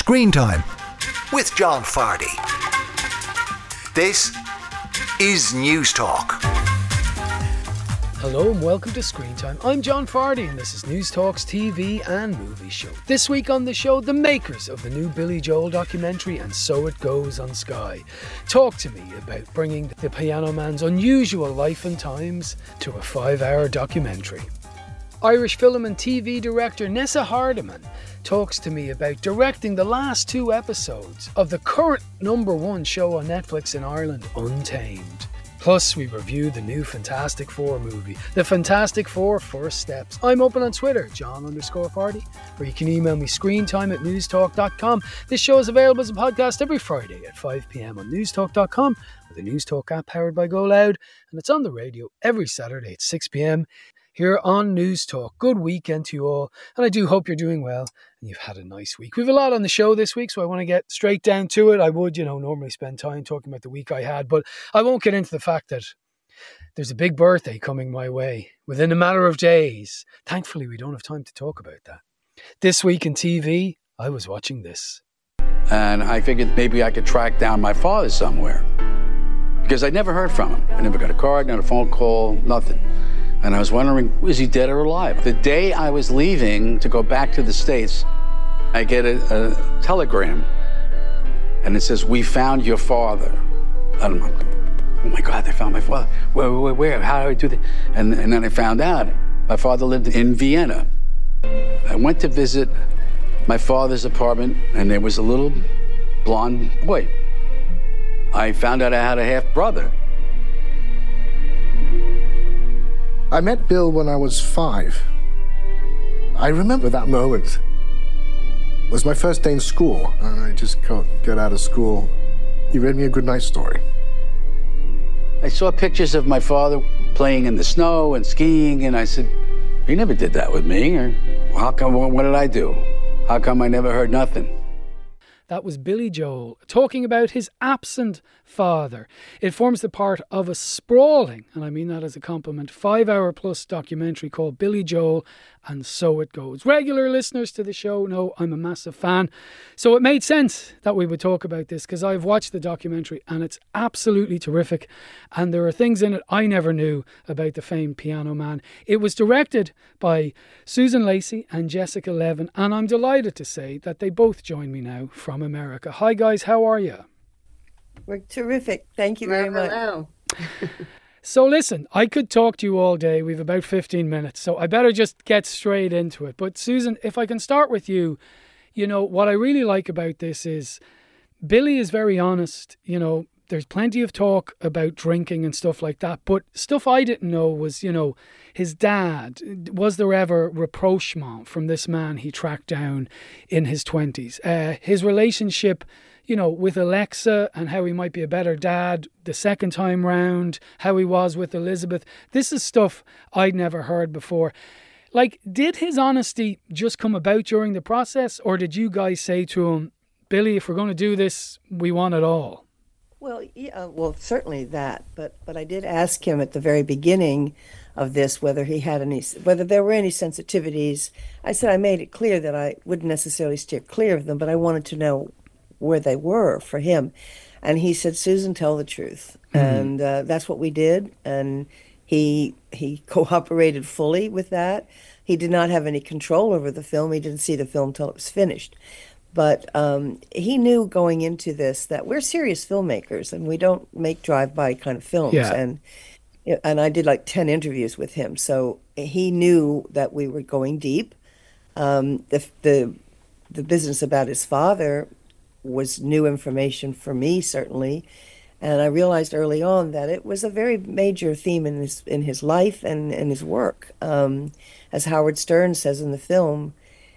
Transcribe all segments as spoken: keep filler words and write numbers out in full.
Screen Time with John Fardy. This is News Talk. Hello and welcome to Screen Time. I'm John Fardy and this is News Talk's T V and movie show. This week on the show, the makers of the new Billy Joel documentary And So It Goes on Sky talk to me about bringing the Piano Man's unusual life and times to a five-hour documentary. Irish film and T V director Nessa Hardiman talks to me about directing the last two episodes of the current number one show on Netflix in Ireland, Untamed. Plus, we review the new Fantastic Four movie, The Fantastic Four First Steps. I'm open on Twitter, John underscore Fardy, or you can email me screentime at newstalk dot com. This show is available as a podcast every Friday at five p.m. on newstalk dot com with the News Talk app powered by Go Loud, and it's on the radio every Saturday at six p.m. here on News Talk. Good weekend to you all, and I do hope you're doing well and you've had a nice week. We have a lot on the show this week, so I want to get straight down to it. I would, you know, normally spend time talking about the week I had, but I won't get into the fact that there's a big birthday coming my way within a matter of days. Thankfully, we don't have time to talk about that. This week in T V, I was watching this. And I figured maybe I could track down my father somewhere because I never heard from him. I never got a card, not a phone call, nothing. And I was wondering, is he dead or alive? The day I was leaving to go back to the States, I get a, a telegram. And it says, "We found your father." And I'm like, oh my God, they found my father. Where, where, where? How do I do that? And, and then I found out my father lived in Vienna. I went to visit my father's apartment, and there was a little blonde boy. I found out I had a half brother. I met Bill when I was five. I remember that moment. It was my first day in school, and I just got, got out of school. He read me a good night story. I saw pictures of my father playing in the snow and skiing, and I said, he never did that with me. Or how come, what did I do? How come I never heard nothing? That was Billy Joel talking about his absent father. It forms the part of a sprawling, and I mean that as a compliment, five-hour plus documentary called Billy Joel And So It Goes. Regular listeners to the show know I'm a massive fan, so it made sense that we would talk about this because I've watched the documentary and it's absolutely terrific, and there are things in it I never knew about the famed Piano Man. It was directed by Susan Lacey and Jessica Levin, and I'm delighted to say that they both join me now from America. Hi guys, how are you? We're terrific. Thank you very much. Hello. So listen, I could talk to you all day. We've about fifteen minutes, so I better just get straight into it. But Susan, if I can start with you, you know, what I really like about this is Billy is very honest. You know, there's plenty of talk about drinking and stuff like that, but stuff I didn't know was, you know, his dad. Was there ever rapprochement from this man he tracked down in his twenties? Uh, his relationship, you know, with Alexa and how he might be a better dad the second time round, how he was with Elizabeth. This is stuff I'd never heard before. Like, did his honesty just come about during the process, or did you guys say to him, Billy, if we're going to do this, we want it all? Well, yeah, well, certainly that, but but I did ask him at the very beginning of this whether he had any, whether there were any sensitivities. I said I made it clear that I wouldn't necessarily steer clear of them, but I wanted to know where they were for him. And he said, Susan, tell the truth. Mm-hmm. And uh, that's what we did. And he he cooperated fully with that. He did not have any control over the film. He didn't see the film till it was finished. But um, he knew going into this that we're serious filmmakers and we don't make drive-by kind of films. Yeah. And and I did like ten interviews with him. So he knew that we were going deep. Um, the, the, the business about his father was new information for me, certainly. And I realized early on that it was a very major theme in his in his life and, and his work. Um, as Howard Stern says in the film,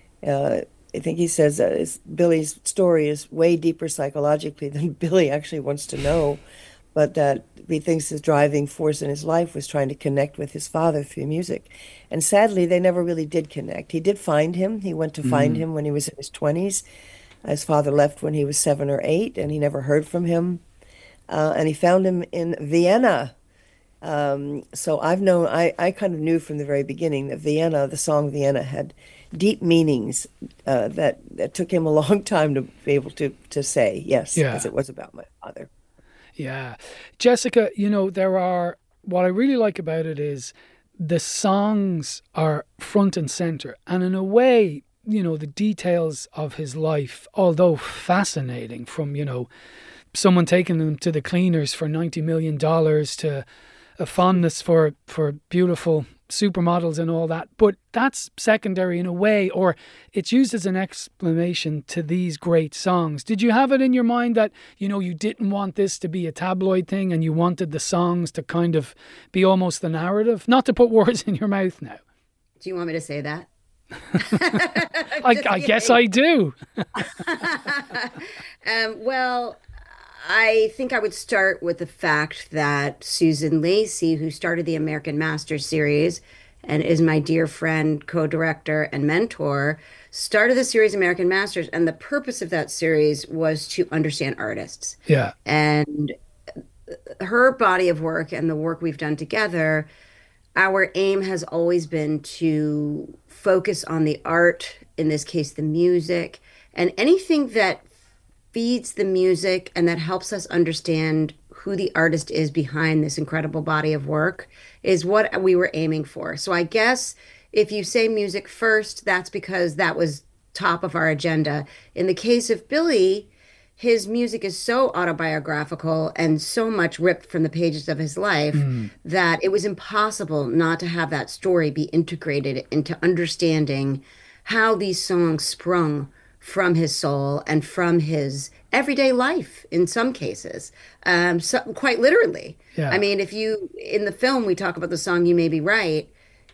uh, I think he says that his, Billy's story is way deeper psychologically than Billy actually wants to know, but that he thinks his driving force in his life was trying to connect with his father through music. And sadly, they never really did connect. He did find him. He went to mm. find him when he was in his twenties. His father left when he was seven or eight, and he never heard from him. Uh, and he found him in Vienna, Um, so I've known, I, I kind of knew from the very beginning that Vienna, the song Vienna, had deep meanings uh, that, that took him a long time to be able to, to say, yes, Yeah. because it was about my father. Yeah. Jessica, you know, there are, what I really like about it is the songs are front and center. And in a way, you know, the details of his life, although fascinating, from, you know, someone taking them to the cleaners for ninety million dollars to a fondness for, for beautiful supermodels and all that. But that's secondary in a way, or it's used as an explanation to these great songs. Did you have it in your mind that, you know, you didn't want this to be a tabloid thing and you wanted the songs to kind of be almost the narrative? Not to put words in your mouth now. Do you want me to say that? I, I guess I do. um, well, I think I would start with the fact that Susan Lacey, who started the American Masters series and is my dear friend, co-director, and mentor, started the series American Masters. And the purpose of that series was to understand artists. Yeah. And her body of work and the work we've done together, our aim has always been to focus on the art, in this case, the music, and anything that feeds the music and that helps us understand who the artist is behind this incredible body of work is what we were aiming for. So I guess if you say music first, that's because that was top of our agenda. In the case of Billy, his music is so autobiographical and so much ripped from the pages of his life mm. that it was impossible not to have that story be integrated into understanding how these songs sprung from his soul and from his everyday life in some cases, um, so, quite literally. Yeah. I mean, if you, in the film, we talk about the song You May Be Right,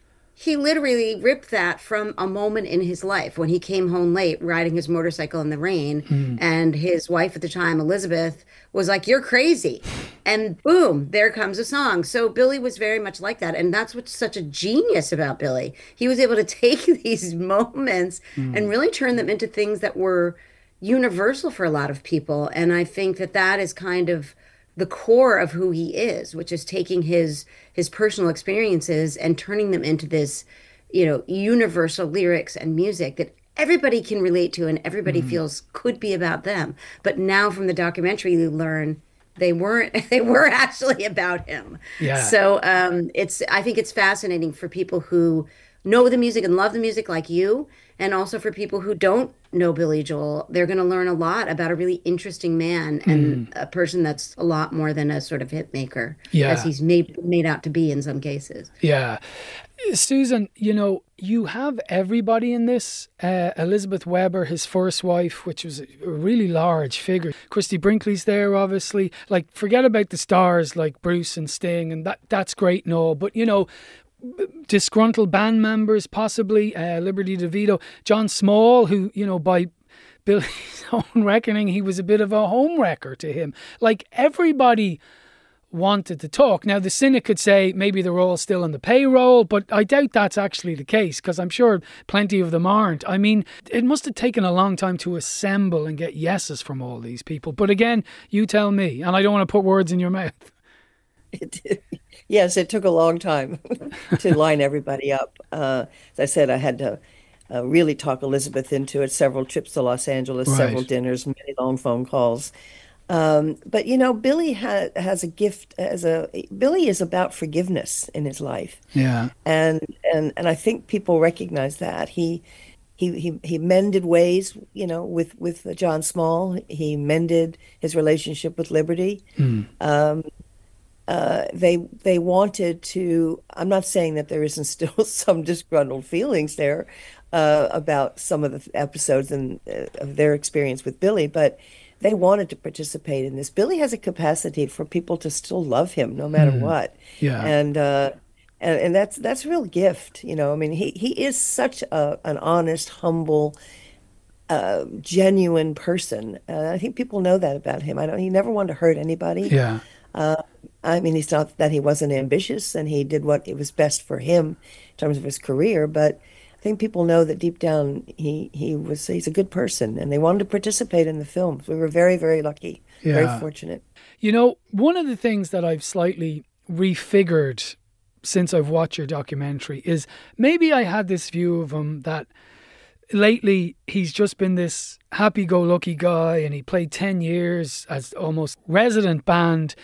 he literally ripped that from a moment in his life when he came home late riding his motorcycle in the rain mm. and his wife at the time, Elizabeth, was like, "You're crazy." And boom, there comes a song. So Billy was very much like that. And that's what's such a genius about Billy. He was able to take these moments mm. and really turn them into things that were universal for a lot of people. And I think that that is kind of the core of who he is, which is taking his his personal experiences and turning them into this, you know, universal lyrics and music that everybody can relate to and everybody mm. feels could be about them. But now from the documentary, you learn they weren't, they were actually about him. Yeah. So um, it's, I think it's fascinating for people who know the music and love the music like you, and also for people who don't know Billy Joel. They're going to learn a lot about a really interesting man and mm. a person that's a lot more than a sort of hit maker, yeah. as he's made made out to be in some cases. Yeah. Susan, you know, you have everybody in this. Uh, Elizabeth Weber, his first wife, which was a really large figure. Christy Brinkley's there, obviously. Like, forget about the stars like Bruce and Sting, and that that's great and all. But, you know, disgruntled band members, possibly, uh, Liberty DeVito, John Small, who, you know, by Billy's own reckoning, he was a bit of a home wrecker to him. Like, everybody wanted to talk. Now, the cynic could say maybe they're all still on the payroll, but I doubt that's actually the case, because I'm sure plenty of them aren't. I mean, it must have taken a long time to assemble and get yeses from all these people. But again, you tell me, and I don't want to put words in your mouth. It did. Yes, it took a long time to line everybody up. Uh, as I said, I had to uh, really talk Elizabeth into it. Several trips to Los Angeles, right. several dinners, many long phone calls. Um, but you know, Billy ha- has a gift. As a Billy is about forgiveness in his life. Yeah, and and and I think people recognize that he. He, he he mended ways, you know, with, with John Small. He mended his relationship with Liberty. Mm. Um, Uh, they they wanted to. I'm not saying that there isn't still some disgruntled feelings there uh, about some of the episodes and uh, of their experience with Billy, but they wanted to participate in this. Billy has a capacity for people to still love him no matter mm. what. Yeah, and uh, and and that's that's a real gift. You know, I mean, he he is such a an honest, humble, uh, genuine person. Uh, I think people know that about him. I don't. He never wanted to hurt anybody. Yeah. Uh, I mean, it's not that he wasn't ambitious and he did what it was best for him in terms of his career, but I think people know that deep down he, he was he's a good person and they wanted to participate in the films. We were very, very lucky, yeah. very fortunate. You know, one of the things that I've slightly refigured since I've watched your documentary is maybe I had this view of him that lately he's just been this happy-go-lucky guy, and he played ten years as almost resident band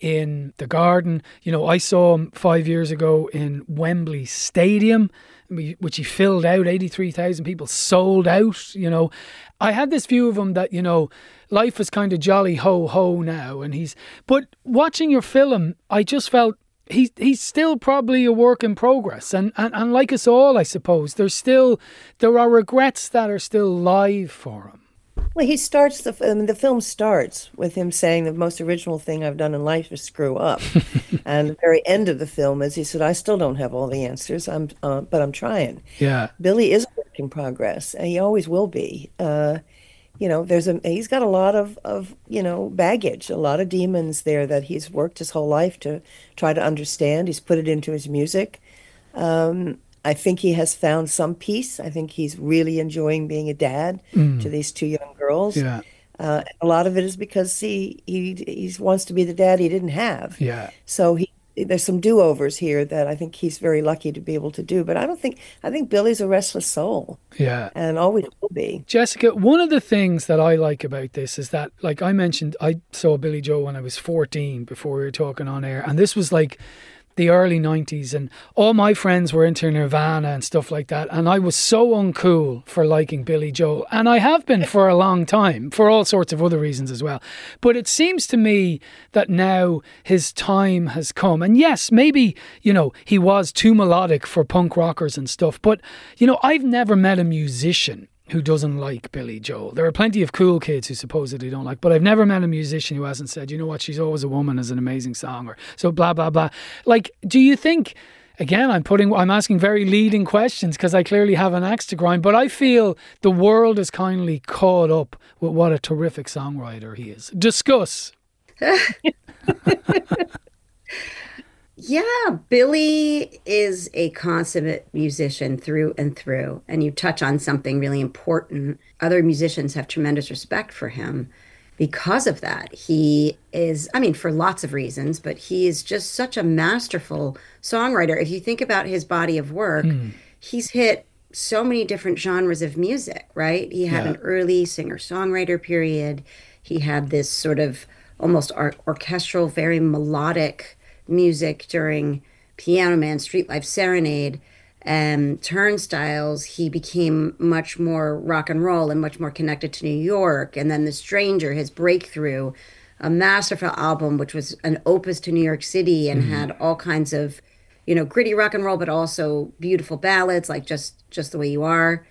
in the Garden. You know, I saw him five years ago in Wembley Stadium, which he filled out, eighty-three thousand people, sold out, you know. I had this view of him that, you know, life is kind of jolly ho-ho now, and he's... But watching your film, I just felt He's he's still probably a work in progress, and, and and like us all, I suppose, there's still there are regrets that are still live for him. Well, he starts the I mean, the film starts with him saying the most original thing I've done in life is screw up, and the very end of the film is he said, "I still don't have all the answers, I'm uh, but I'm trying." Yeah, Billy is a work in progress, and he always will be. Uh, You know, there's a he's got a lot of, of, you know, baggage, a lot of demons there that he's worked his whole life to try to understand. He's put it into his music. Um, I think he has found some peace. I think he's really enjoying being a dad Mm. to these two young girls. yeah, Uh, a lot of it is because he, he he wants to be the dad he didn't have. yeah. So he there's some do-overs here that I think he's very lucky to be able to do. But I don't think I think Billy's a restless soul, Yeah. and always will be. Jessica, one of the things that I like about this is that, like I mentioned, I saw Billy Joel when I was fourteen before we were talking on air. And this was like the early nineties, and all my friends were into Nirvana and stuff like that. And I was so uncool for liking Billy Joel. And I have been for a long time, for all sorts of other reasons as well. But it seems to me that now his time has come. And yes, maybe, you know, he was too melodic for punk rockers and stuff. But, you know, I've never met a musician who doesn't like Billy Joel. There are plenty of cool kids who supposedly don't like, but I've never met a musician who hasn't said, you know what, She's Always a Woman is an amazing song, or so blah, blah, blah. Like, do you think, again, I'm putting, I'm asking very leading questions because I clearly have an axe to grind, but I feel the world is kindly caught up with what a terrific songwriter he is. Discuss. Yeah, Billy is a consummate musician through and through. And you touch on something really important. Other musicians have tremendous respect for him because of that. He is, I mean, for lots of reasons, but he is just such a masterful songwriter. If you think about his body of work, mm. he's hit so many different genres of music, right? He had yeah. an early singer-songwriter period. He had this sort of almost or- orchestral, very melodic music during Piano Man, Street Life Serenade, and Turnstiles. He became much more rock and roll and much more connected to New York. And then The Stranger, his breakthrough, a masterful album, which was an opus to New York City and mm-hmm. had all kinds of, you know, gritty rock and roll, but also beautiful ballads like Just Just the Way You Are.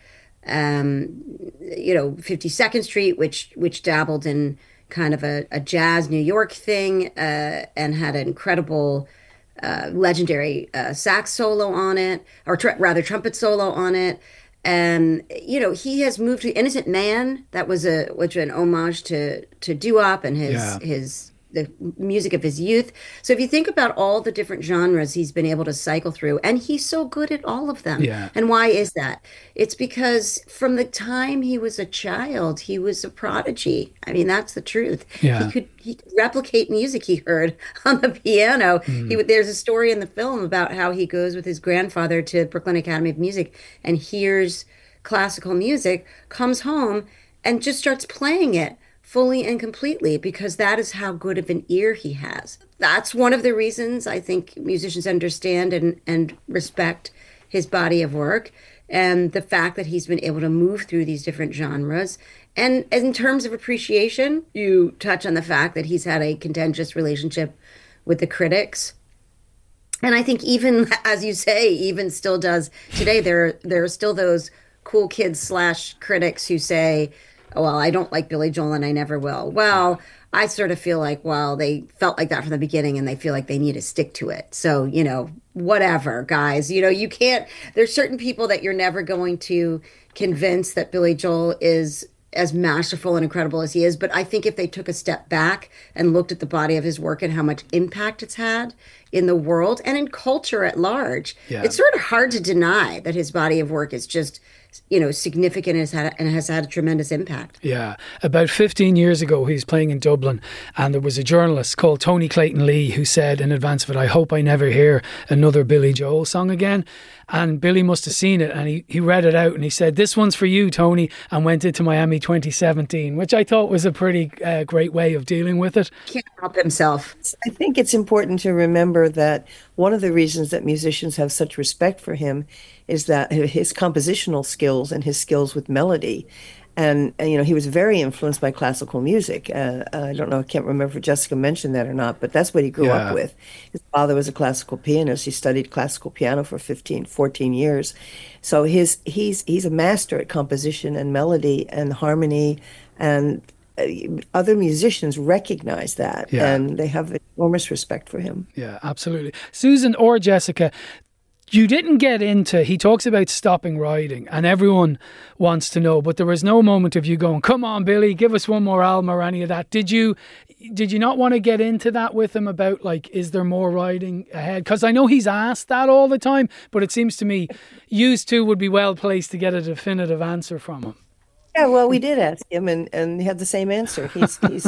Um, you know, fifty-second Street, which which dabbled in kind of a, a jazz New York thing, uh, and had an incredible, uh, legendary uh, sax solo on it, or tr- rather trumpet solo on it. And, you know, he has moved to Innocent Man. That was a, which an homage to, to doo-wop and his, yeah. his, the music of his youth. So if you think about all the different genres he's been able to cycle through, and he's so good at all of them. Yeah. And why is that? It's because from the time he was a child, he was a prodigy. I mean, that's the truth. Yeah. He could he could replicate music he heard on the piano. Mm. He, there's a story in the film about how he goes with his grandfather to Brooklyn Academy of Music and hears classical music, comes home and just starts playing it fully and completely, because that is how good of an ear he has. That's one of the reasons I think musicians understand and, and respect his body of work, and the fact that he's been able to move through these different genres. And in terms of appreciation, you touch on the fact that he's had a contentious relationship with the critics. And I think even, as you say, even still does today, there, there are still those cool kids slash critics who say, oh, well, I don't like Billy Joel and I never will. Well, I sort of feel like, well, they felt like that from the beginning and they feel like they need to stick to it. So, you know, whatever, guys. You know, you can't, there's certain people that you're never going to convince that Billy Joel is as masterful and incredible as he is. But I think if they took a step back and looked at the body of his work and how much impact it's had in the world and in culture at large, yeah. it's sort of hard to deny that his body of work is just you know, significant and has had, and has had a tremendous impact. Yeah. About fifteen years ago, he was playing in Dublin, and there was a journalist called Tony Clayton Lee who said in advance of it, I hope I never hear another Billy Joel song again. And Billy must have seen it, and he, he read it out, and he said, this one's for you, Tony, and went into Miami twenty seventeen, which I thought was a pretty uh, great way of dealing with it. Can't help himself. I think it's important to remember that one of the reasons that musicians have such respect for him is that his compositional skills and his skills with melody. And, and you know, he was very influenced by classical music. Uh, I don't know, I can't remember if Jessica mentioned that or not, but that's what he grew Yeah. up with. His father was a classical pianist. He studied classical piano for fifteen, fourteen years. So his he's he's a master at composition and melody and harmony, and uh, other musicians recognize that, Yeah. and they have enormous respect for him. Yeah, absolutely. Susan or Jessica, you didn't get into, he talks about stopping writing, and everyone wants to know, but there was no moment of you going, come on, Billy, give us one more album or any of that. Did you did you not want to get into that with him about, like, is there more writing ahead? Because I know he's asked that all the time, but it seems to me you two would be well placed to get a definitive answer from him. Yeah, well, we did ask him, and, and he had the same answer. He's he's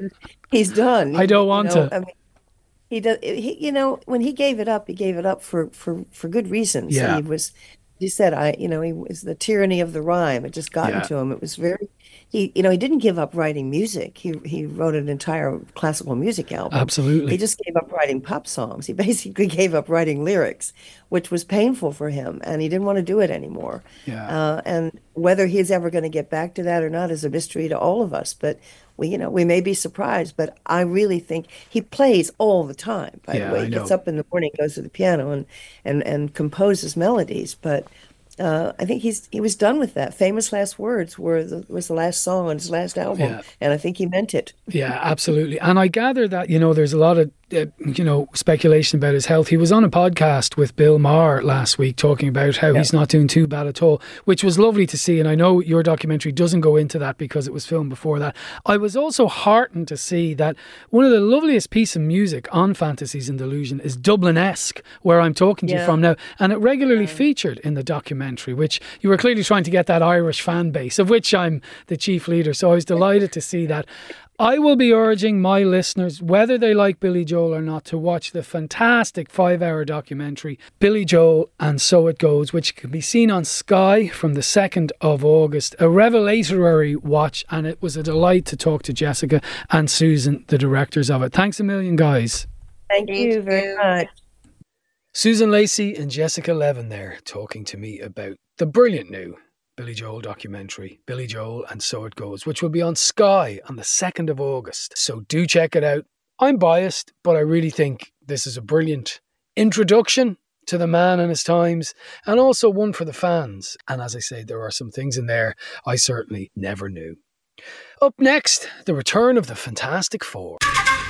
he's done. I don't want You know, to. I mean, he does. He, you know, when he gave it up, he gave it up for for for good reasons. Yeah. He was. He said, "I, you know, he was the tyranny of the rhyme. It just got Yeah. into him. It was very." He, you know, he didn't give up writing music. He he wrote an entire classical music album. Absolutely. He just gave up writing pop songs. He basically gave up writing lyrics, which was painful for him, and he didn't want to do it anymore. Yeah. Uh, and whether he's ever going to get back to that or not is a mystery to all of us. But we, you know, we may be surprised. But I really think he plays all the time. By Yeah, the way, I he gets know. up in the morning, goes to the piano, and and and composes melodies. But uh, I think he's he was done with that. Famous Last Words were the, was the last song on his last album, Yeah. and I think he meant it. Yeah, absolutely. And I gather that, you know, there's a lot of, uh, you know, speculation about his health. He was on a podcast with Bill Maher last week talking about how he's not doing too bad at all, which was lovely to see. And I know your documentary doesn't go into that because it was filmed before that. I was also heartened to see that one of the loveliest pieces of music on Fantasies and Delusion is Dublin-esque, where I'm talking to you Yeah. from now. And it regularly featured in the documentary, which you were clearly trying to get that Irish fan base, of which I'm the chief leader. So I was delighted to see that. I will be urging my listeners, whether they like Billy Joel or not, to watch the fantastic five-hour documentary, Billy Joel and So It Goes, which can be seen on Sky from the second of August. A revelatory watch, and it was a delight to talk to Jessica and Susan, the directors of it. Thanks a million, guys. Thank, Thank you very you. much. Susan Lacey and Jessica Levin there talking to me about the brilliant new Billy Joel documentary, Billy Joel and So It Goes, which will be on Sky on the second of August. So do check it out. I'm biased, but I really think this is a brilliant introduction to the man and his times, and also one for the fans. And as I say, there are some things in there I certainly never knew. Up next, the return of the Fantastic Four.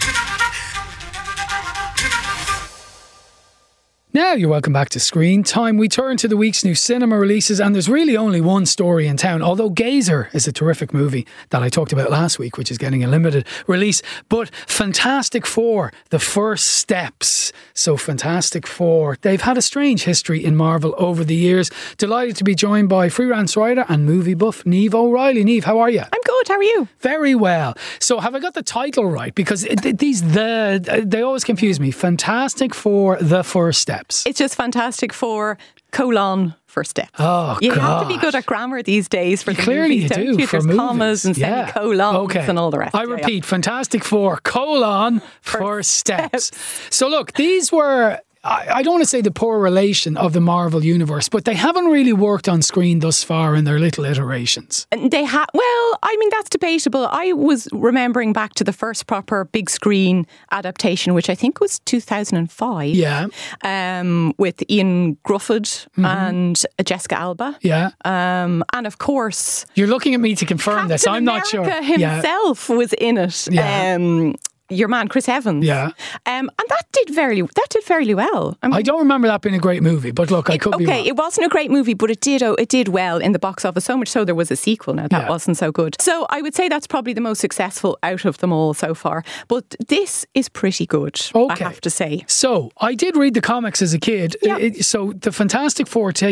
Now you're welcome back to Screen Time. We turn to the week's new cinema releases, and there's really only one story in town, although Gazer is a terrific movie that I talked about last week, which is getting a limited release. But Fantastic Four, The First Steps. So Fantastic Four, they've had a strange history in Marvel over the years. Delighted to be joined by freelance writer and movie buff Niamh O'Reilly. Niamh, how are you? I'm good, how are you? Very well. So have I got the title right? Because it, it- these, the they always confuse me. Fantastic Four, The First Steps. It's just Fantastic Four, colon, First Steps. Oh, You God. have to be good at grammar these days for the Clearly movies, you don't do you? for There's movies. commas and Yeah. semicolons Okay. and all the rest. I Yeah, yeah. repeat, Fantastic Four, colon, First Steps. So look, these were, I, I don't want to say the poor relation of the Marvel Universe, but they haven't really worked on screen thus far in their little iterations. And they ha- well, I mean, that's debatable. I was remembering back to the first proper big screen adaptation, which I think was two thousand five. Yeah, Um, with Ian Grufford and Jessica Alba. yeah. Um, and of course, You're looking at me to confirm this. Captain I'm not sure. America Yeah. himself was in it. Yeah. Um, your man Chris Evans. Yeah. Um, and that did very that did fairly well. I mean, I don't remember that being a great movie, but look, I could be okay, wrong. it wasn't a great movie, but it did oh, it did well in the box office. So much so there was a sequel. Now that Yeah. wasn't so good. So I would say that's probably the most successful out of them all so far. But this is pretty good. Okay. I have to say. So I did read the comics as a kid. Yeah. It- so the Fantastic Four take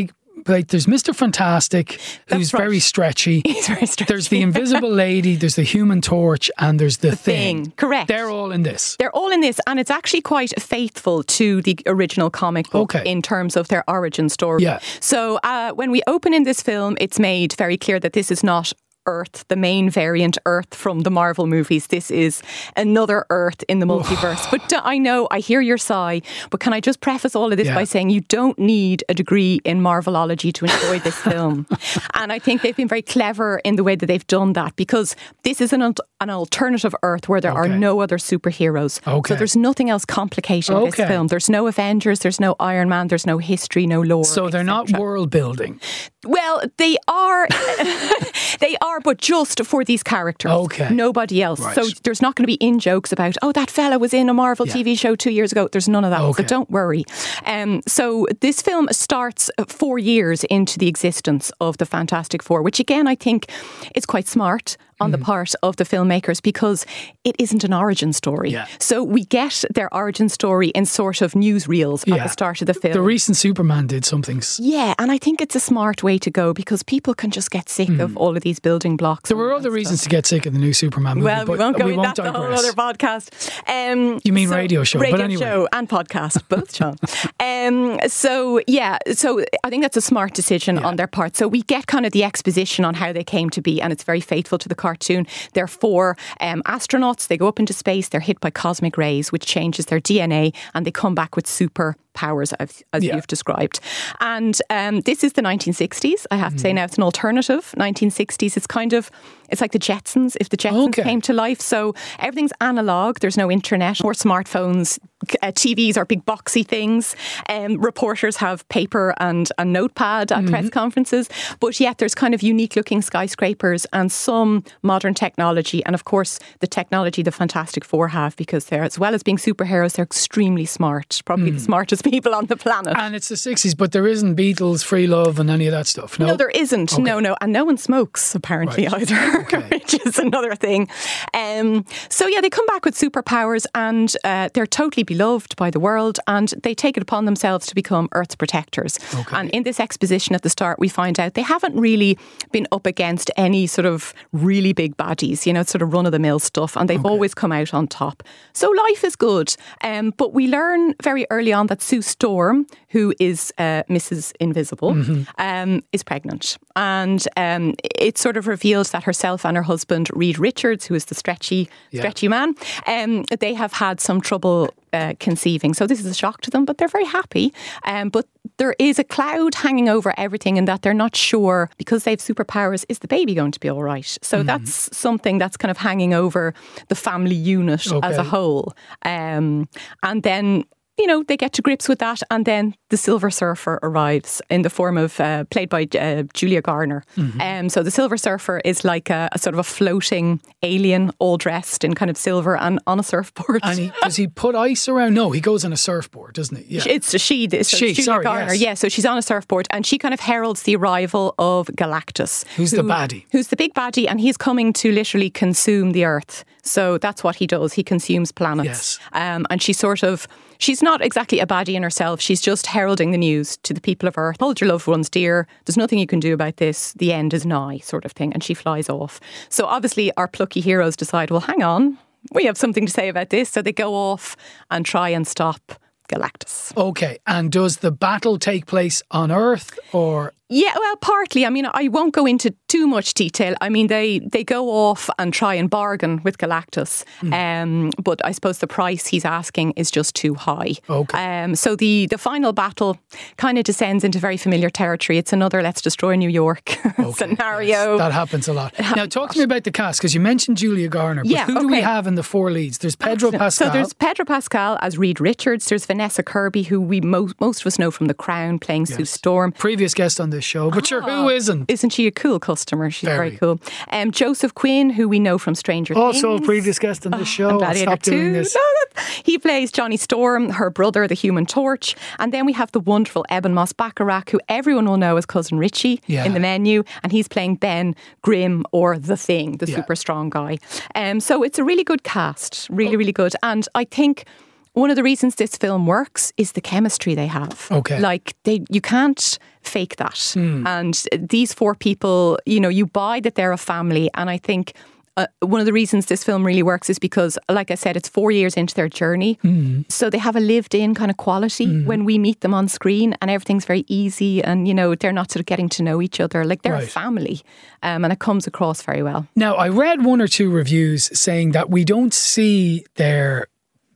like, there's Mister Fantastic, who's right. very stretchy. He's very stretchy. There's the Invisible Lady, there's the Human Torch, and there's the, The thing. Thing, correct. They're all in this. They're all in this, and it's actually quite faithful to the original comic book Okay. in terms of their origin story. Yeah. So uh, when we open in this film, it's made very clear that this is not Earth, the main variant Earth from the Marvel movies. This is another Earth in the multiverse. But do, I know, I hear your sigh, but can I just preface all of this Yeah. by saying you don't need a degree in Marvelology to enjoy this film. And I think they've been very clever in the way that they've done that, because this is an, an alternative Earth where there Okay. are no other superheroes. Okay. So there's nothing else complicating Okay. this film. There's no Avengers, there's no Iron Man, there's no history, no lore. So they're not world building. Well, they are, they are, but just for these characters. Okay. Nobody else. Right. So there's not going to be in jokes about, oh, that fella was in a Marvel Yeah. T V show two years ago. There's none of that. Okay. So don't worry. Um, so this film starts four years into the existence of the Fantastic Four, which again, I think is quite smart on the part of the filmmakers, because it isn't an origin story. Yeah. So we get their origin story in sort of newsreels at Yeah. the start of the film. The recent Superman did something. s- Yeah, and I think it's a smart way to go, because people can just get sick of all of these building blocks. There were and- other and reasons stuff. to get sick of the new Superman movie, Well, but we won't go we in. won't That's a whole digress. other podcast. Um, You mean radio show, but radio anyway. show and podcast, both, John. um, so, yeah, so I think that's a smart decision Yeah. on their part. So we get kind of the exposition on how they came to be, and it's very faithful to the cartoon. They're four um, astronauts. They go up into space. They're hit by cosmic rays, which changes their D N A, and they come back with super powers, as, as Yeah. you've described. And um, this is the nineteen sixties. I have to say Mm. now, it's an alternative nineteen sixties. It's kind of, it's like the Jetsons, if the Jetsons Okay. came to life. So everything's analog. There's no internet or smartphones. Uh, T Vs are big boxy things. Um, reporters have paper and a notepad at Mm-hmm. press conferences. But yet there's kind of unique looking skyscrapers and some modern technology. And of course, the technology the Fantastic Four have, because they're, as well as being superheroes, they're extremely smart. Probably Mm. the smartest people on the planet. And it's the sixties, but there isn't Beatles, Free Love, and any of that stuff. No, No, there isn't. Okay. No, no. And no one smokes, apparently, Right. either, Okay. which is another thing. Um, so, yeah, they come back with superpowers, and uh, they're totally beloved by the world, and they take it upon themselves to become Earth's protectors. Okay. And in this exposition at the start, we find out they haven't really been up against any sort of really big baddies, you know, sort of run-of-the-mill stuff, and they've Okay. always come out on top. So life is good. Um, but we learn very early on that Sue Storm, who is uh, Missus Invisible, Mm-hmm. um, is pregnant. And um, it sort of reveals that herself and her husband, Reed Richards, who is the stretchy, Yeah. stretchy man, um, they have had some trouble uh, conceiving. So this is a shock to them, but they're very happy. Um, but there is a cloud hanging over everything, in that they're not sure, because they have superpowers, is the baby going to be all right? So Mm-hmm. that's something that's kind of hanging over the family unit as Okay. a whole. Um, and then, you know, they get to grips with that, and then the Silver Surfer arrives in the form of, uh, played by uh, Julia Garner. Mm-hmm. Um, so the Silver Surfer is like a, a sort of a floating alien, all dressed in kind of silver and on a surfboard. And he, does he put ice around? No, he goes on a surfboard, doesn't he? Yeah. It's a she. So She, Julia sorry, Garner. yes. Yeah, so she's on a surfboard, and she kind of heralds the arrival of Galactus. Who's the baddie? Who's the big baddie, and he's coming to literally consume the Earth. So that's what he does. He consumes planets. Yes. Um, and she's sort of, she's not exactly a baddie in herself. She's just heralding the news to the people of Earth. Hold your loved ones dear. There's nothing you can do about this. The end is nigh, sort of thing. And she flies off. So obviously our plucky heroes decide, well, hang on, we have something to say about this. So they go off and try and stop Galactus. Okay, and does the battle take place on Earth, or Yeah, well, partly. I mean, I won't go into too much detail. I mean, they, they go off and try and bargain with Galactus. Mm. Um, but I suppose the price he's asking is just too high. Okay. Um, so the, the final battle kind of descends into very familiar territory. It's another let's destroy New York Okay, scenario. yes, that happens a lot. Now, talk to me about the cast, because you mentioned Julia Garner. But Yeah, who do we okay. have in the four leads? There's Pedro Pascal. So there's Pedro Pascal as Reed Richards. There's Vanessa Kirby, who we mo- most of us know from The Crown, playing Sue Yes. Storm. Previous guest on this show, but sure, who isn't? Isn't she a cool customer? She's very, Very. cool. Um, Joseph Quinn, who we know from Stranger Also a Things. previous guest on this show. I'll Gladiator stop doing two. this. No, that- he plays Johnny Storm, her brother, the Human Torch. And then we have the wonderful Eben Moss Bacharach, who everyone will know as Cousin Richie Yeah. in the menu. And he's playing Ben Grimm, or The Thing, the Yeah. super strong guy. Um, so it's a really good cast. Really, really good. And I think one of the reasons this film works is the chemistry they have. Okay. Like, they, you can't fake that. Mm. And these four people, you know, you buy that they're a family. And I think Uh, one of the reasons this film really works is because, like I said, it's four years into their journey. Mm. So they have a lived-in kind of quality Mm. when we meet them on screen, and everything's very easy, and, you know, they're not sort of getting to know each other. Like, they're Right. a family, um, and it comes across very well. Now, I read one or two reviews saying that we don't see their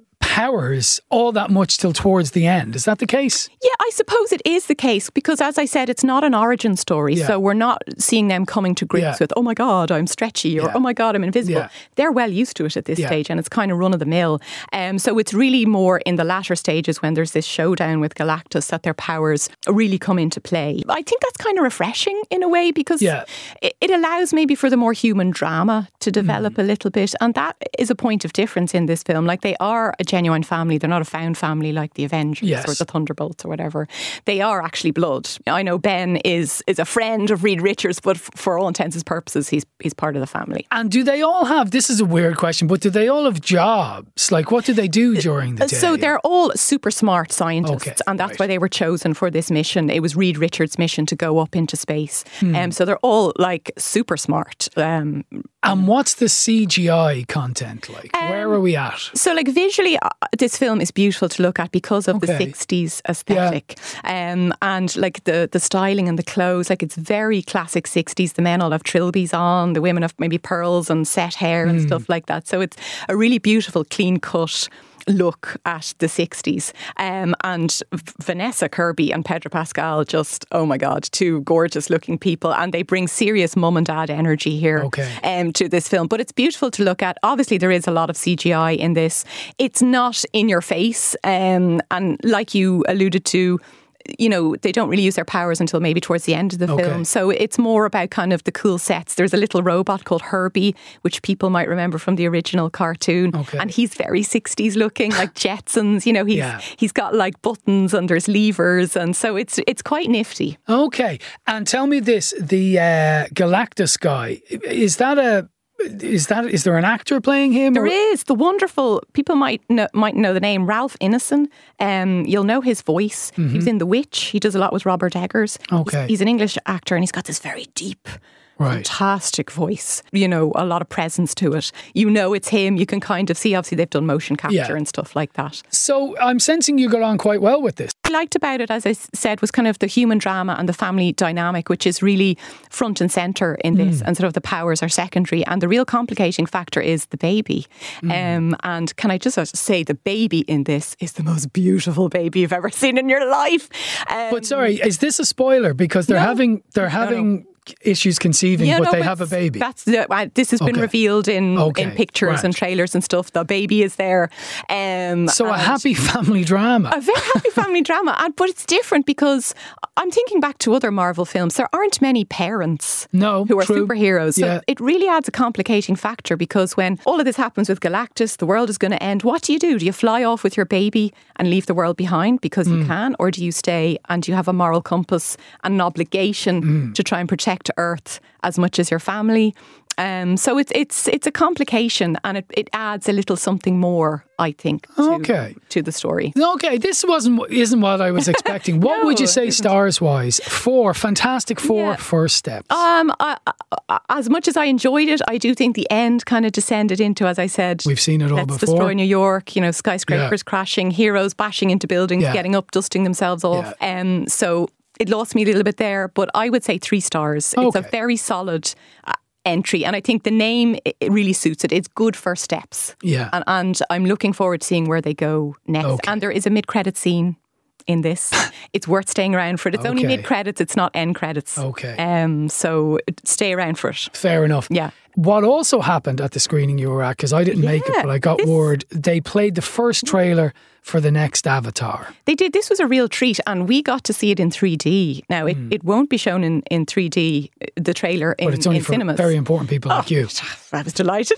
powers all that much till towards the end. Is that the case? Yeah, I suppose it is the case because, as I said, it's not an origin story. Yeah. So we're not seeing them coming to grips Yeah. with, oh my God, I'm stretchy, or Yeah. oh my God, I'm invisible. Yeah. They're well used to it at this Yeah. stage, and it's kind of run of the mill. Um, so it's really more in the latter stages when there's this showdown with Galactus that their powers really come into play. I think that's kind of refreshing in a way because Yeah. it, it allows maybe for the more human drama to develop Mm. a little bit. And that is a point of difference in this film. Like, they are a genuine family. They're not a found family like the Avengers Yes. or the Thunderbolts or whatever. They are actually blood. I know Ben is is a friend of Reed Richards, but f- for all intents and purposes, he's he's part of the family. And do they all have, this is a weird question, but do they all have jobs? Like, what do they do during the day? So they're all super smart scientists, Okay, and that's right. why they were chosen for this mission. It was Reed Richards' mission to go up into space. Hmm. Um, so they're all like super smart. Um, And what's the C G I content like? Um, Where are we at? So, like, visually, uh, this film is beautiful to look at because of the Okay. sixties aesthetic, um, and like the the styling and the clothes. Like, it's very classic sixties. The men all have trilbies on. The women have maybe pearls and set hair and Mm. stuff like that. So it's a really beautiful, clean cut look at the sixties. Um, and V- Vanessa Kirby and Pedro Pascal, just, oh my God, two gorgeous looking people. And they bring serious mum and dad energy here Okay. um, to this film. But it's beautiful to look at. Obviously, there is a lot of C G I in this. It's not in your face. Um, and like you alluded to, you know, they don't really use their powers until maybe towards the end of the Okay. film. So it's more about kind of the cool sets. There's a little robot called Herbie, which people might remember from the original cartoon. Okay. And he's very sixties looking, like Jetsons. You know, he's Yeah. he's got like buttons and there's levers. And so it's it's quite nifty. Okay. And tell me this, the uh, Galactus guy, is that a... Is that is there an actor playing him? There or- is the wonderful people might know, might know the name Ralph Ineson. Um, you'll know his voice. He was in The Witch. He does a lot with Robert Eggers. Mm-hmm. Okay. he's, he's an English actor, and he's got this very deep, Right. fantastic voice. You know, a lot of presence to it. You know, it's him. You can kind of see. Obviously, they've done motion capture Yeah. and stuff like that. So I'm sensing you got on quite well with this. What I liked about it, as I s- said, was kind of the human drama and the family dynamic, which is really front and centre in this, and sort of the powers are secondary. And the real complicating factor is the baby. Um, and can I just sort of say, the baby in this is the most beautiful baby you've ever seen in your life. Um, But sorry, is this a spoiler? Because they're No. having they're No, no. having issues conceiving, Yeah, but no, they but have a baby. That's the, uh, this has been Okay. revealed in Okay, in pictures right. and trailers and stuff. The baby is there. Um, So a and- happy family drama. A very happy family drama, and but it's different because I'm thinking back to other Marvel films. There aren't many parents No, who are true. superheroes, so Yeah. it really adds a complicating factor. Because when all of this happens with Galactus, the world is going to end. What do you do? Do you fly off with your baby and leave the world behind because Mm. you can, or do you stay and you have a moral compass and an obligation Mm. to try and protect Earth as much as your family? Um, so it's it's it's a complication, and it, it adds a little something more, I think, to, Okay. to the story. Okay, this wasn't isn't what I was expecting. What No, would you it say isn't. stars wise? Four fantastic four Yeah. first steps. Um, I, I, as much as I enjoyed it, I do think the end kind of descended into, as I said, We've seen it all let's before. destroy New York. You know, skyscrapers crashing, heroes bashing into buildings, Yeah. getting up, dusting themselves off. Um, so it lost me a little bit there, but I would say three stars. It's a Okay. very solid uh, entry, and I think the name it it really suits it. It's good first steps. Yeah. and, and I'm looking forward to seeing where they go next. Okay. And there is a mid-credit scene in this. It's worth staying around for it. It's only Okay. mid-credits. It's not end credits. Okay. Um. So stay around for it. Fair enough. Yeah. What also happened at the screening you were at, because I didn't make it, Yeah, but I got this- word they played the first trailer for the next Avatar. They did. This was a real treat, and we got to see it in three D. Now, it, it won't be shown in, in three D, the trailer in, But it's only in for cinemas. very important people like you. I was delighted.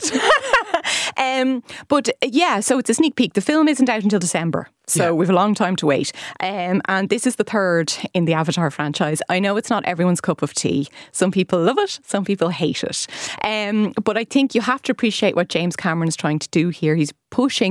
um, but uh, yeah, so it's a sneak peek. The film isn't out until December, so Yeah. we've a long time to wait. Um, and this is the third in the Avatar franchise. I know it's not everyone's cup of tea. Some people love it, some people hate it. Um, but I think you have to appreciate what James Cameron is trying to do here. He's pushing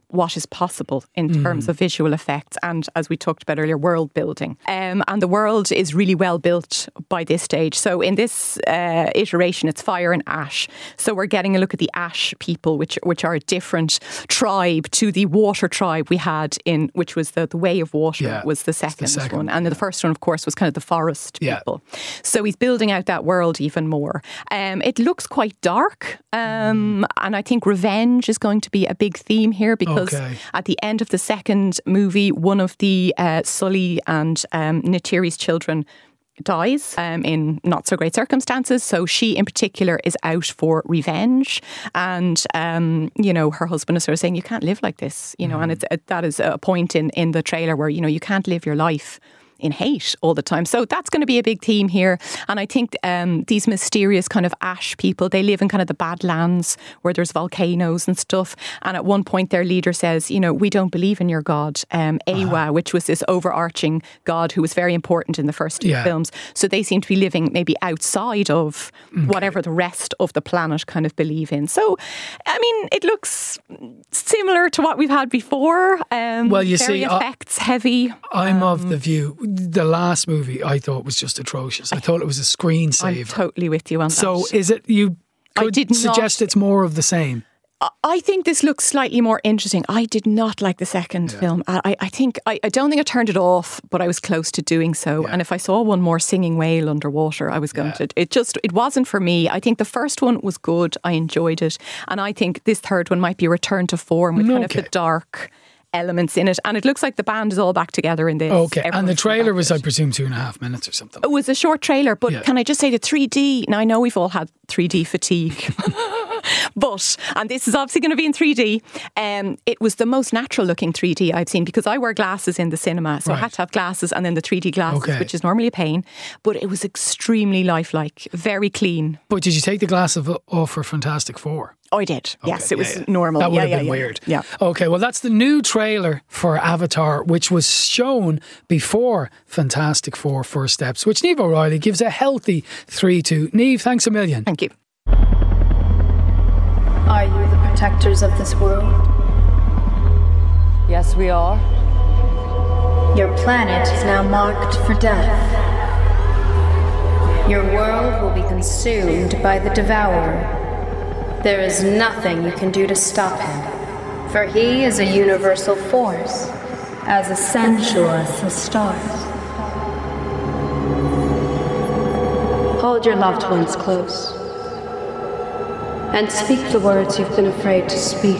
what is possible in Mm. terms of visual effects and, as we talked about earlier, world building. Um, and the world is really well built by this stage. So in this uh, iteration, it's fire and ash. So we're getting a look at the ash people, which which are a different tribe to the water tribe we had in, which was the, the Way of Water Yeah, was the second, the second one. And the first one, of course, was kind of the forest Yeah. people. So he's building out that world even more. Um, it looks quite dark. Um, Mm. and I think revenge is going to be a big theme here because Okay. at the end of the second movie, one of the uh, Sully and um, Neytiri's children dies um, in not so great circumstances. So she in particular is out for revenge. And, um, you know, her husband is sort of saying, you can't live like this, you know, Mm. and it's, it, that is a point in, in the trailer where, you know, you can't live your life in hate all the time. So that's going to be a big theme here. And I think um, these mysterious kind of ash people, they live in kind of the Badlands where there's volcanoes and stuff. And at one point their leader says, you know, we don't believe in your god, um, Awa, uh-huh. which was this overarching god who was very important in the first two Yeah. films. So they seem to be living maybe outside of okay. whatever the rest of the planet kind of believe in. So, I mean, it looks similar to what we've had before. Um, Well, you very see, I- effects heavy. I'm um, of the view, the last movie I thought was just atrocious. I thought it was a screensaver. I'm totally with you on that. So is it, you I could did not- suggest it's more of the same? I think this looks slightly more interesting. I did not like the second Yeah. film. I, I think I, I don't think I turned it off, but I was close to doing so. Yeah. And if I saw one more singing whale underwater, I was going Yeah. to. It just it wasn't for me. I think the first one was good. I enjoyed it, and I think this third one might be a return to form with kind of Okay. the dark elements in it. And it looks like the band is all back together in this. Okay, and the Everyone's trailer back was, to I it. presume, two and a half minutes or something. It was a short trailer, but Yeah. can I just say the three D? Now, I know we've all had three D fatigue, but, and this is obviously going to be in three D, um, it was the most natural looking three D I've seen because I wear glasses in the cinema. So Right. I had to have glasses and then the three D glasses, Okay. which is normally a pain. But it was extremely lifelike, very clean. But did you take the glass of, off for Fantastic Four? Oh, I did. Yes, Okay, it was yeah, yeah. normal. That would yeah, have yeah, been yeah. weird. Yeah. Okay, well, that's the new trailer for Avatar, which was shown before Fantastic Four First Steps, which Niamh O'Reilly gives a healthy three to. Niamh, thanks a million. Thank you. Are you the protectors of this world? Yes, we are. Your planet is now marked for death. Your world will be consumed by the Devourer. There is nothing you can do to stop him, for he is a universal force, as essential as the stars. Hold your loved ones close, and speak the words you've been afraid to speak.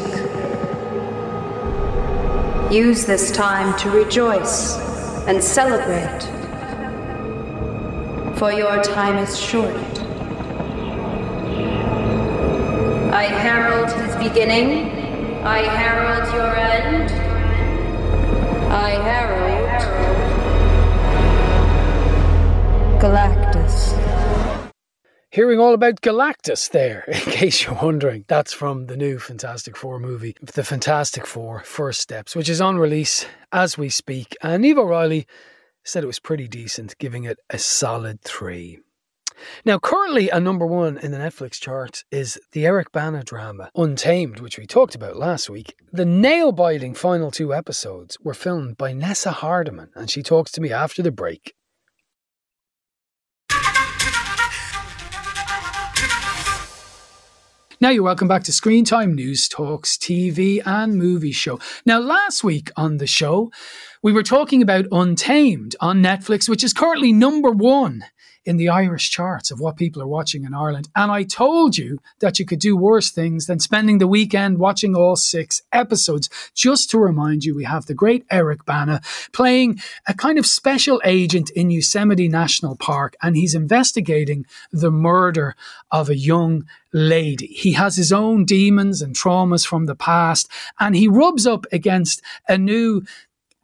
Use this time to rejoice and celebrate, for your time is short. I herald his beginning, I herald your end, I herald Galactus. Hearing all about Galactus there, in case you're wondering. That's from the new Fantastic Four movie, The Fantastic Four First Steps, which is on release as we speak. And Niamh O'Reilly said it was pretty decent, giving it a solid three. Now, currently a number one in the Netflix charts is the Eric Bana drama Untamed, which we talked about last week. The nail-biting final two episodes were filmed by Nessa Hardiman, and she talks to me after the break. Now you're welcome back to Screen Time News Talks T V and Movie Show. Now, last week on the show, we were talking about Untamed on Netflix, which is currently number one in the Irish charts of what people are watching in Ireland. And I told you that you could do worse things than spending the weekend watching all six episodes. Just to remind you, we have the great Eric Bana playing a kind of special agent in Yosemite National Park, and he's investigating the murder of a young lady. He has his own demons and traumas from the past, and he rubs up against a new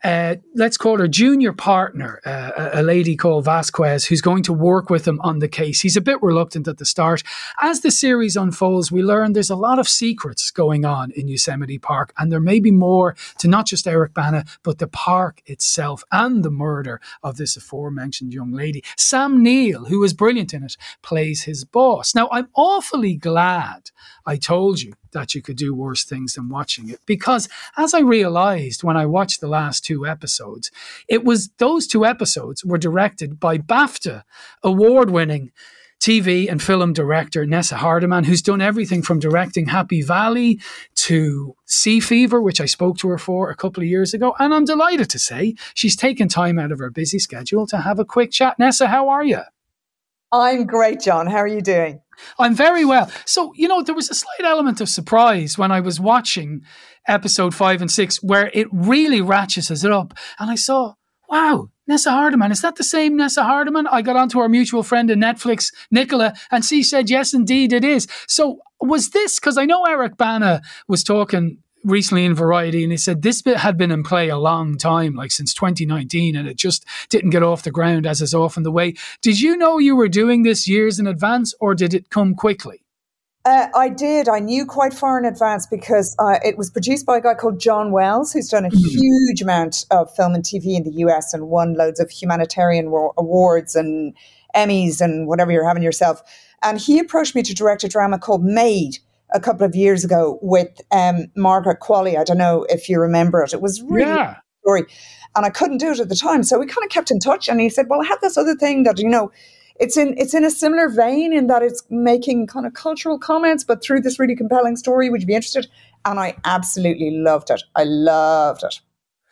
uh, let's call her junior partner, uh, a lady called Vasquez, who's going to work with him on the case. He's a bit reluctant at the start. As the series unfolds, we learn there's a lot of secrets going on in Yosemite Park, and there may be more to not just Eric Bana, but the park itself and the murder of this aforementioned young lady. Sam Neill, who is brilliant in it, plays his boss. Now, I'm awfully glad I told you that you could do worse things than watching it, because as I realized when I watched the last two episodes, it was those two episodes were directed by BAFTA award-winning T V and film director Nessa Hardiman, who's done everything from directing Happy Valley to Sea Fever, which I spoke to her for a couple of years ago. And I'm delighted to say she's taken time out of her busy schedule to have a quick chat. Nessa, how are you? I'm great, John. How are you doing? I'm very well. So, you know, there was a slight element of surprise when I was watching episode five and six, where it really ratchets it up. And I saw, wow, Nessa Hardiman, is that the same Nessa Hardiman? I got onto our mutual friend in Netflix, Nicola, and she said, yes, indeed it is. So was this, because I know Eric Bana was talking recently in Variety, and he said this bit had been in play a long time, like since twenty nineteen, and it just didn't get off the ground, as is often the way. Did you know you were doing this years in advance, or did it come quickly? Uh, I did. I knew quite far in advance because uh, it was produced by a guy called John Wells, who's done a mm-hmm. huge amount of film and T V in the U S and won loads of humanitarian awards and Emmys and whatever you're having yourself. And he approached me to direct a drama called Maid a couple of years ago with um, Margaret Qualley. I don't know if you remember it. It was really yeah. a story. And I couldn't do it at the time. So we kind of kept in touch. And he said, well, I have this other thing that, you know, it's in it's in a similar vein in that it's making kind of cultural comments, but through this really compelling story. Would you be interested? And I absolutely loved it. I loved it.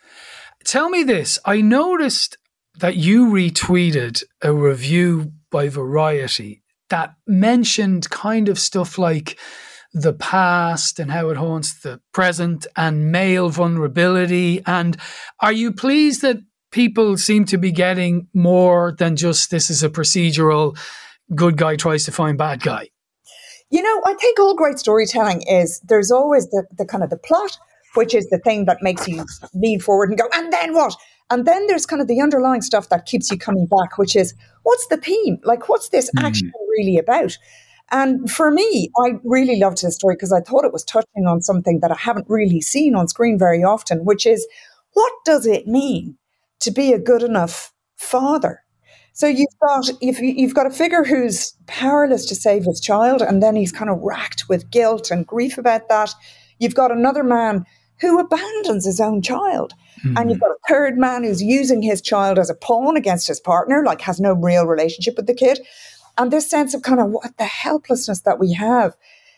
Tell me this. I noticed that you retweeted a review by Variety that mentioned kind of stuff like the past and how it haunts the present and male vulnerability. And are you pleased that people seem to be getting more than just this is a procedural good guy tries to find bad guy? You know, I think all great storytelling is there's always the, the kind of the plot, which is the thing that makes you lean forward and go, and then what? And then there's kind of the underlying stuff that keeps you coming back, which is what's the theme? Like, what's this mm. actually really about? And for me, I really loved this story because I thought it was touching on something that I haven't really seen on screen very often, which is what does it mean to be a good enough father? So you've got if you've got a figure who's powerless to save his child, and then he's kind of racked with guilt and grief about that. You've got another man who abandons his own child. Mm-hmm. And you've got a third man who's using his child as a pawn against his partner, like has no real relationship with the kid. And this sense of kind of what the helplessness that we have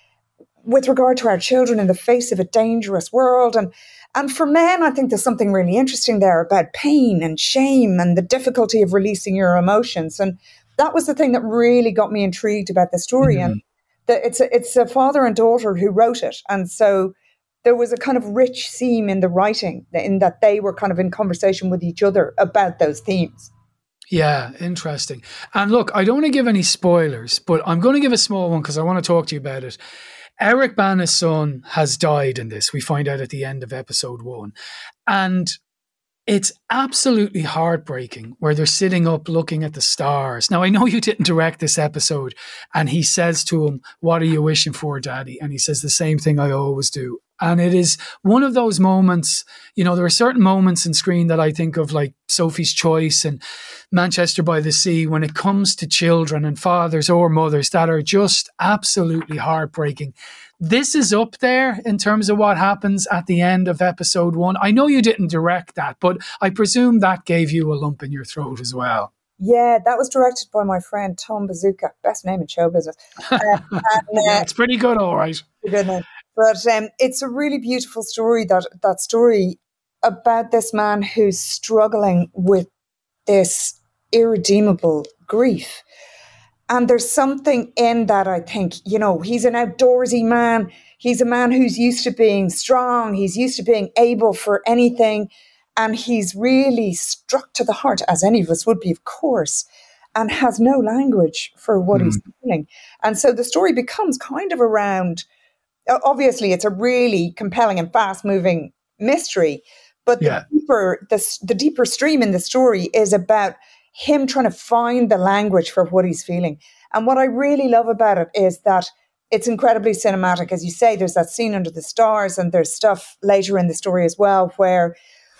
with regard to our children in the face of a dangerous world. And and for men, I think there's something really interesting there about pain and shame and the difficulty of releasing your emotions. And that was the thing that really got me intrigued about the story. Mm-hmm. And the, it's a, it's a father and daughter who wrote it. And so there was a kind of rich seam in the writing in that they were kind of in conversation with each other about those themes. Yeah, interesting. And look, I don't want to give any spoilers, but I'm going to give a small one because I want to talk to you about it. Eric Bana's son has died in this. We find out at the end of episode one. And it's absolutely heartbreaking where they're sitting up looking at the stars. Now, I know you didn't direct this episode, and he says to him, what are you wishing for, Daddy? And he says the same thing I always do. And it is one of those moments, you know, there are certain moments in screen that I think of, like Sophie's Choice and Manchester by the Sea, when it comes to children and fathers or mothers that are just absolutely heartbreaking. This is up there in terms of what happens at the end of episode one. I know you didn't direct that, but I presume that gave you a lump in your throat as well. Yeah, that was directed by my friend Tom Bazooka, best name in show business. Uh, and, uh, yeah, it's pretty good, all right. Good name. But um, it's a really beautiful story, that that story about this man who's struggling with this irredeemable grief. And there's something in that, I think, you know, he's an outdoorsy man. He's a man who's used to being strong. He's used to being able for anything. And he's really struck to the heart, as any of us would be, of course, and has no language for what mm. he's feeling. And so the story becomes kind of around, obviously, it's a really compelling and fast-moving mystery, But Yeah. the deeper the, the deeper stream in the story is about him trying to find the language for what he's feeling. And what I really love about it is that it's incredibly cinematic. As you say, there's that scene under the stars, and there's stuff later in the story as well where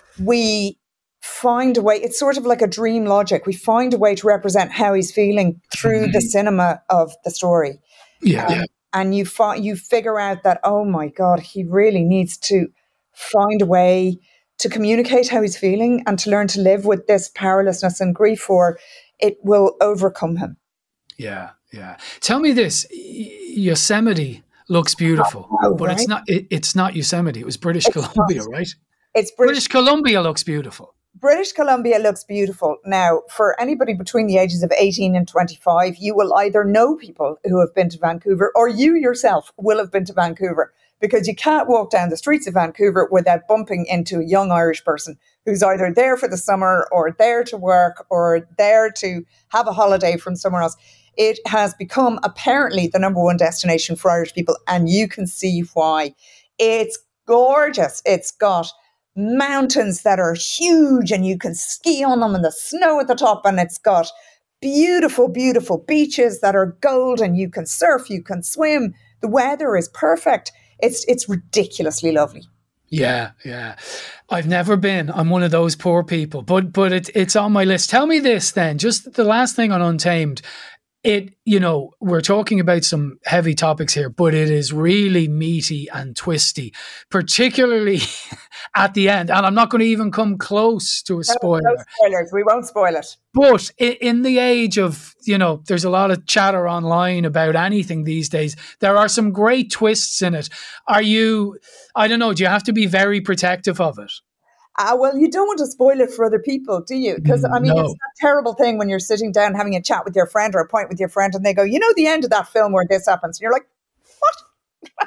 we find a way, it's sort of like a dream logic. We find a way to represent how he's feeling through the cinema of the story. Yeah. Um, and you fi- you figure out that, oh my God, he really needs to find a way to communicate how he's feeling and to learn to live with this powerlessness and grief, or it will overcome him. Yeah, yeah. Tell me this: Yosemite looks beautiful, Oh, but right? it's not. It, it's not Yosemite. It was British It's Columbia, not. right? It's British British, Columbia looks beautiful. British Columbia looks beautiful. Now, for anybody between the ages of eighteen and twenty-five, you will either know people who have been to Vancouver, or you yourself will have been to Vancouver, because you can't walk down the streets of Vancouver without bumping into a young Irish person who's either there for the summer or there to work or there to have a holiday from somewhere else. It has become apparently the number one destination for Irish people, and you can see why. It's gorgeous. It's got mountains that are huge and you can ski on them, and the snow at the top, and it's got beautiful, beautiful beaches that are gold, and you can surf, you can swim. The weather is perfect. It's it's ridiculously lovely. Yeah, yeah. I've never been. I'm one of those poor people, but but it, it's on my list. Tell me this then, just the last thing on Untamed. It, you know, we're talking about some heavy topics here, but it is really meaty and twisty, particularly at the end. And I'm not going to even come close to a spoiler. No, no spoilers. We won't spoil it. But in the age of, you know, there's a lot of chatter online about anything these days. There are some great twists in it. Are you, I don't know, do you have to be very protective of it? Uh, well, you don't want to spoil it for other people, do you? Because, I mean, No. it's a terrible thing when you're sitting down having a chat with your friend or a point with your friend, and they go, you know, the end of that film where this happens. And you're like, what?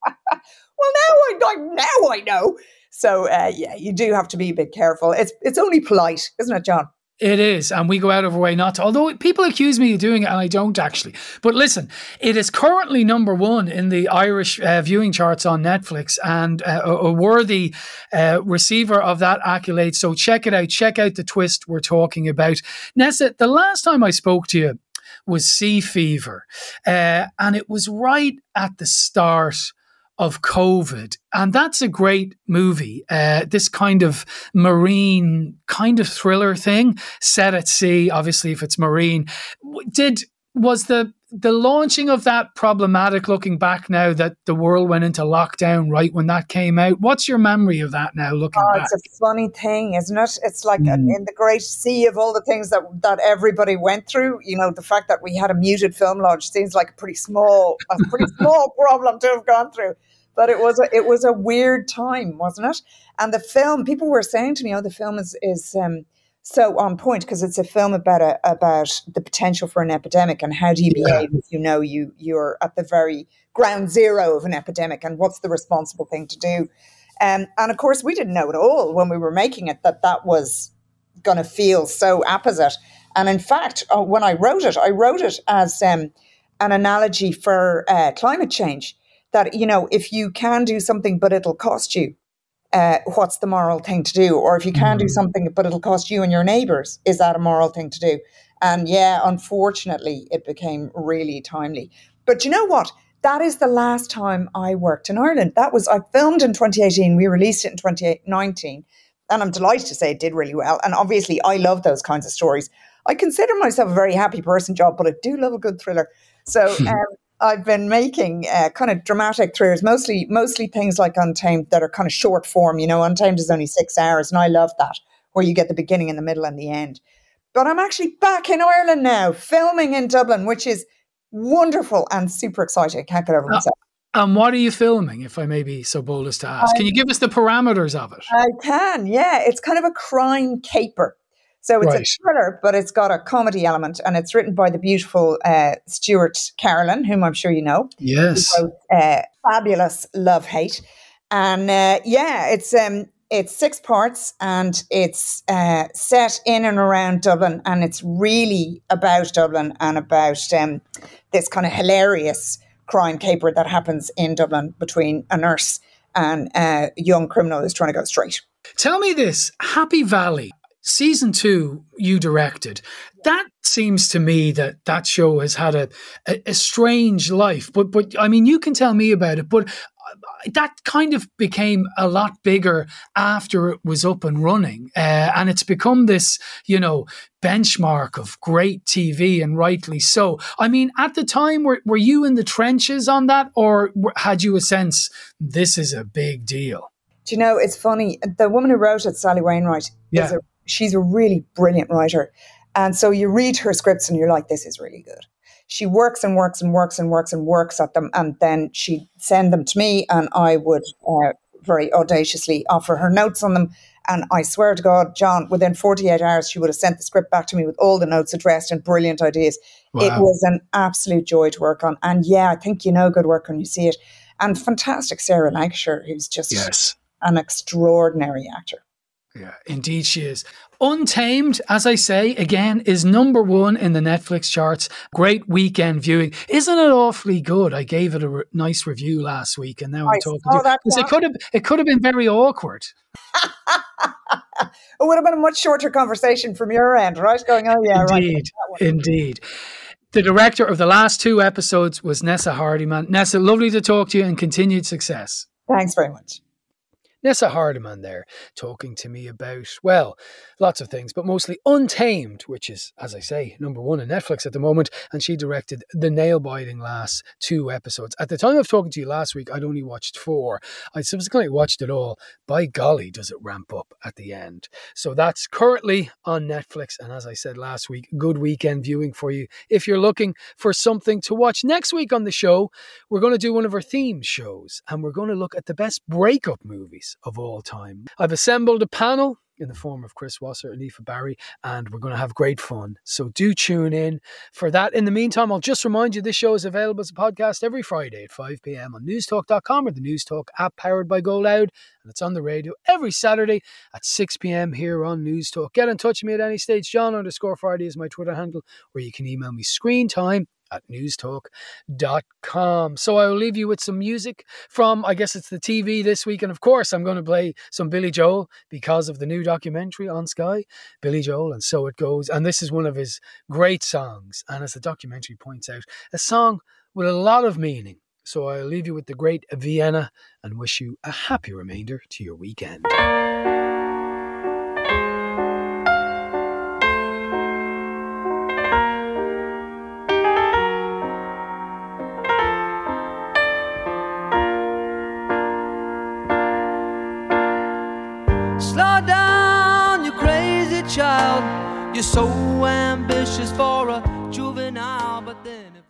Well, now I, I now I know. So, uh, yeah, you do have to be a bit careful. It's it's only polite, isn't it, John? It is, and we go out of our way not to, although people accuse me of doing it, and I don't actually. But listen, it is currently number one in the Irish uh, viewing charts on Netflix, and uh, a, a worthy uh, receiver of that accolade. So check it out. Check out the twist we're talking about. Nessa, the last time I spoke to you was Sea Fever, uh, and it was right at the start of COVID. And that's a great movie. Uh, this kind of marine kind of thriller thing set at sea, obviously, if it's marine. Did, was the, the launching of that problematic looking back now that the world went into lockdown right when that came out? What's your memory of that now looking Oh, back? it's a funny thing, isn't it? It's like Mm. in the great sea of all the things that, that everybody went through, you know, the fact that we had a muted film launch seems like a pretty small, a pretty small problem to have gone through. But it was a, it was a weird time, wasn't it? And the film, people were saying to me, "Oh, the film is is um, so on point because it's a film about a, about the potential for an epidemic and how do you Yeah. behave if you know you you're at the very ground zero of an epidemic and what's the responsible thing to do." Um, and of course, we didn't know at all when we were making it that that was going to feel so opposite. And in fact, uh, when I wrote it, I wrote it as um, an analogy for uh, climate change. That, you know, if you can do something but it'll cost you, uh, what's the moral thing to do? Or if you can do something but it'll cost you and your neighbours, is that a moral thing to do? And yeah, unfortunately, it became really timely. But you know what? That is the last time I worked in Ireland. That was, I filmed in twenty eighteen, we released it in twenty nineteen, and I'm delighted to say it did really well. And obviously, I love those kinds of stories. I consider myself a very happy person, Job, but I do love a good thriller. So um, I've been making uh, kind of dramatic thrillers, mostly mostly things like Untamed that are kind of short form. You know, Untamed is only six hours, and I love that, where you get the beginning and the middle and the end. But I'm actually back in Ireland now, filming in Dublin, which is wonderful and super exciting. I can't get over myself. And what are you filming, if I may be so bold as to ask? Can you give us the parameters of it? I can, yeah. It's kind of a crime caper. So it's Right. a thriller, but it's got a comedy element, and it's written by the beautiful uh, Stuart Carolyn, whom I'm sure you know. Yes. Who wrote, uh, fabulous Love Hate, and uh, yeah, it's um, it's six parts, and it's uh, set in and around Dublin, and it's really about Dublin and about um, this kind of hilarious crime caper that happens in Dublin between a nurse and a young criminal who's trying to go straight. Tell me this, Happy Valley, season two you directed. That seems to me that that show has had a, a, a strange life. But, but I mean, you can tell me about it, but that kind of became a lot bigger after it was up and running. Uh, and it's become this, you know, benchmark of great T V, and rightly so. I mean, at the time, were, were you in the trenches on that, or had you a sense this is a big deal? Do you know, it's funny. The woman who wrote it, Sally Wainwright, yeah. is a, she's a really brilliant writer. And so you read her scripts and you're like, this is really good. She works and works and works and works and works at them. And then she'd send them to me and I would uh, very audaciously offer her notes on them. And I swear to God, John, within forty-eight hours, she would have sent the script back to me with all the notes addressed and brilliant ideas. Wow. It was an absolute joy to work on. And yeah, I think you know good work when you see it. And fantastic Sarah Lancashire, who's just yes. an extraordinary actor. Yeah, indeed she is. Untamed, as I say, again, is number one in the Netflix charts. Great weekend viewing. Isn't it awfully good? I gave it a re- nice review llast week, and now I'm I talking to you. Because it could have, it could have been very awkward. It would have been a much shorter conversation from your end, right? Going, oh yeah, indeed, right. Indeed. The director of the last two episodes was Nessa Hardiman. Nessa, lovely to talk to you, and continued success. Thanks very much. Nessa Hardiman there talking to me about, well, lots of things, but mostly Untamed, which is, as I say, number one on Netflix at the moment. And she directed the nail-biting last two episodes. At the time of talking to you last week, I'd only watched four. I subsequently watched it all. By golly, does it ramp up at the end. So that's currently on Netflix. And as I said last week, good weekend viewing for you if you're looking for something to watch. Next week on the show, we're going to do one of our themed shows, and we're going to look at the best breakup movies of all time. I've assembled a panel in the form of Chris Wasser and Aoife Barry, and we're going to have great fun. So do tune in for that. In the meantime, I'll just remind you this show is available as a podcast every Friday at five p.m. on newstalk dot com or the Newstalk app powered by Go Loud, and it's on the radio every Saturday at six p.m. here on Newstalk. Get in touch with me at any stage. John underscore Fardy is my Twitter handle, or you can email me screentime at newstalk dot com. So I will leave you with some music from, I guess it's the T V this week. And of course, I'm going to play some Billy Joel because of the new documentary on Sky, Billy Joel and So It Goes. And this is one of his great songs. And as the documentary points out, a song with a lot of meaning. So I'll leave you with the great Vienna and wish you a happy remainder to your weekend. Slow down, you crazy child. You're so ambitious for a juvenile, but then